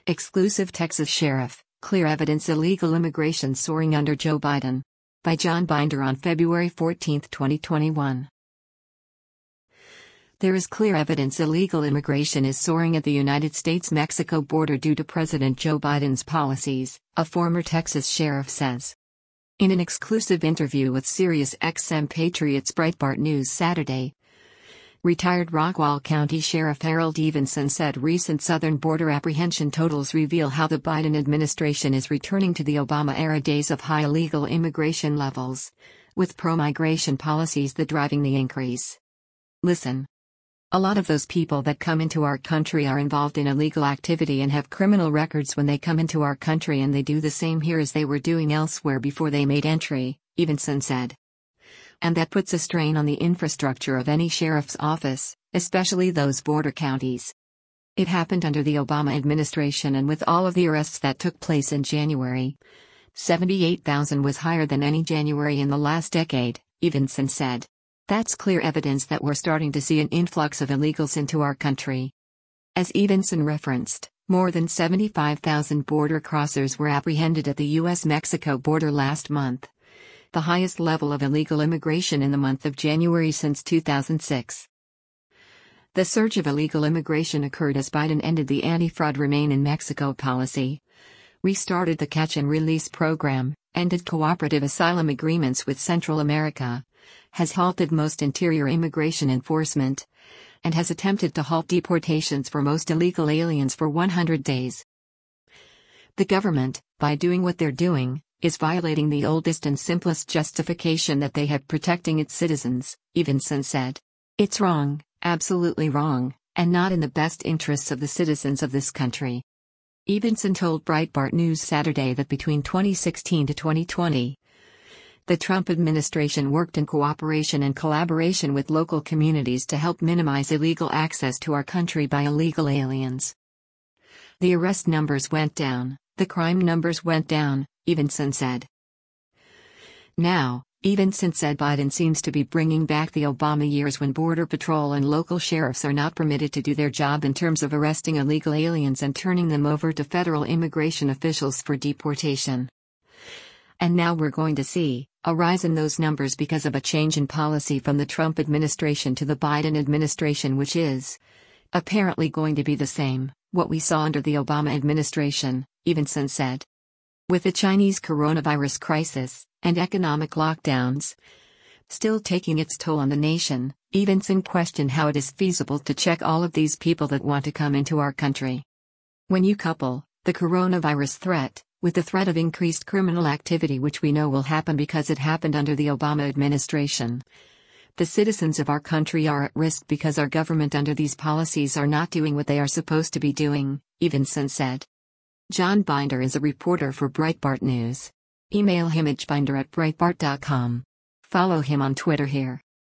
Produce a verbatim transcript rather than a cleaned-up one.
Exclusive Texas Sheriff, Clear Evidence Illegal Immigration Soaring Under Joe Biden. By John Binder on February fourteenth, twenty twenty-one. There is clear evidence illegal immigration is soaring at the United States-Mexico border due to President Joe Biden's policies, a former Texas sheriff says. In an exclusive interview with Sirius X M Patriots Breitbart News Saturday, retired Rockwall County Sheriff Harold Evenson said recent southern border apprehension totals reveal how the Biden administration is returning to the Obama-era days of high illegal immigration levels, with pro-migration policies the driving the increase. Listen. A lot of those people that come into our country are involved in illegal activity and have criminal records when they come into our country, and they do the same here as they were doing elsewhere before they made entry, Evenson said. And that puts a strain on the infrastructure of any sheriff's office, especially those border counties. It happened under the Obama administration, and with all of the arrests that took place in January, seventy-eight thousand was higher than any January in the last decade, Evenson said. That's clear evidence that we're starting to see an influx of illegals into our country. As Evenson referenced, more than seventy-five thousand border crossers were apprehended at the U S Mexico border last month, the highest level of illegal immigration in the month of January since two thousand six. The surge of illegal immigration occurred as Biden ended the anti-fraud remain in Mexico policy, restarted the catch and release program, ended cooperative asylum agreements with Central America, has halted most interior immigration enforcement, and has attempted to halt deportations for most illegal aliens for one hundred days. The government, by doing what they're doing, is violating the oldest and simplest justification that they have protecting its citizens, Evenson said. It's wrong, absolutely wrong, and not in the best interests of the citizens of this country. Evenson told Breitbart News Saturday that between twenty sixteen to twenty twenty, the Trump administration worked in cooperation and collaboration with local communities to help minimize illegal access to our country by illegal aliens. The arrest numbers went down, the crime numbers went down, Evenson said. Now, Evenson said Biden seems to be bringing back the Obama years when Border Patrol and local sheriffs are not permitted to do their job in terms of arresting illegal aliens and turning them over to federal immigration officials for deportation. And now we're going to see a rise in those numbers because of a change in policy from the Trump administration to the Biden administration, which is apparently going to be the same, what we saw under the Obama administration, Evenson said. With the Chinese coronavirus crisis and economic lockdowns still taking its toll on the nation, Evenson questioned how it is feasible to check all of these people that want to come into our country. When you couple the coronavirus threat with the threat of increased criminal activity, which we know will happen because it happened under the Obama administration, the citizens of our country are at risk because our government under these policies are not doing what they are supposed to be doing, Evenson said. John Binder is a reporter for Breitbart News. Email him at binder at breitbart dot com. Follow him on Twitter here.